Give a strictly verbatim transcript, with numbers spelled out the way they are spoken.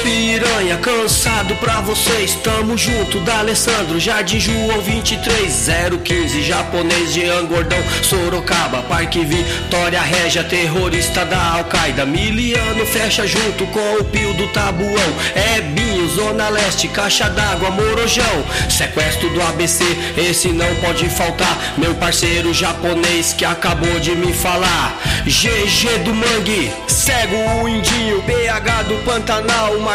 piranha, cansado pra vocês, tamo junto, da Alessandro, Jardim João vinte e três, zero quinze, japonês, Jean Gordão, Sorocaba, Parque Vitória Régia, terrorista da Al-Qaeda, Miliano fecha junto com o Pio do Tabuão, Ebinho, Zona Leste, Caixa d'Água, Morojão, sequestro do A B C, esse não pode faltar, meu parceiro japonês que acabou de me falar, G G do Mangue, Cego o Indinho, B H do Pantanal,